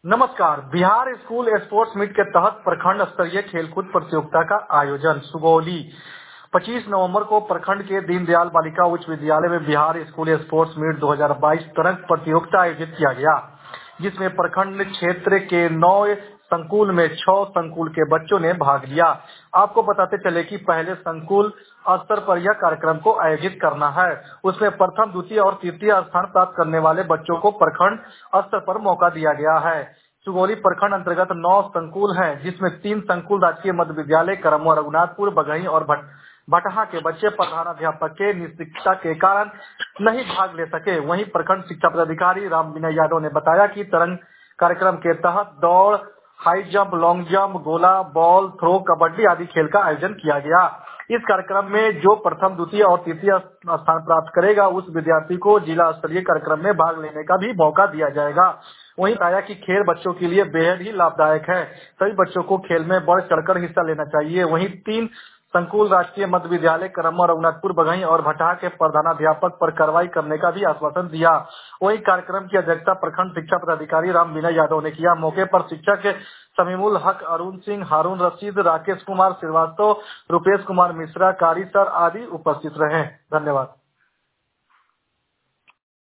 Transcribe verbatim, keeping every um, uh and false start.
नमस्कार। Bihar school sports meet के तहत प्रखंड स्तरीय खेलकूद प्रतियोगिता का आयोजन सुगौली पच्चीस नवंबर को प्रखंड के दीनदयाल बालिका उच्च विद्यालय में बिहार स्कूल स्पोर्ट्स मीट दो हज़ार बाईस तरंग प्रतियोगिता आयोजित किया गया, जिसमें प्रखंड क्षेत्र के नौ संकुल में छह संकुल के बच्चों ने भाग लिया। आपको बताते चले कि पहले संकुल स्तर पर यह कार्यक्रम को आयोजित करना है, उसमें प्रथम, द्वितीय और तृतीय स्थान प्राप्त करने वाले बच्चों को प्रखंड स्तर पर मौका दिया गया है। सुगौली प्रखंड अंतर्गत नौ संकुल हैं, जिसमें तीन संकुल राजकीय मध्य विद्यालय करमुआ रघुनाथपुर बघई और भट भटहा के बच्चे प्रधानाध्यापक के निष्क्रियता के कारण नहीं भाग ले सके। वहीं प्रखंड शिक्षा पदाधिकारी राम विनय यादव ने बताया कि तरंग कार्यक्रम के तहत दौड़, हाई जंप, लॉन्ग जंप, गोला, बॉल थ्रो, कबड्डी आदि खेल का आयोजन किया गया। इस कार्यक्रम में जो प्रथम, द्वितीय और तृतीय स्थान प्राप्त करेगा, उस विद्यार्थी को जिला स्तरीय कार्यक्रम में भाग लेने का भी मौका दिया जाएगा। वहीं बताया कि खेल बच्चों के लिए बेहद ही लाभदायक है, सभी बच्चों को खेल में बढ़ चढ़कर हिस्सा लेना चाहिए। वहीं तीन संकुल राजकीय मध्य विद्यालय करमुआ रघुनाथपुर बघई और भटहा के प्रधानाध्यापक पर कार्रवाई करने का भी आश्वासन दिया। वहीं कार्यक्रम की अध्यक्षता प्रखंड शिक्षा पदाधिकारी राम विनय यादव ने किया। मौके पर शिक्षक समीमुल हक, अरुण सिंह, हारून रशीद, राकेश कुमार श्रीवास्तव, रुपेश कुमार मिश्रा, कारी सर आदि उपस्थित रहे। धन्यवाद।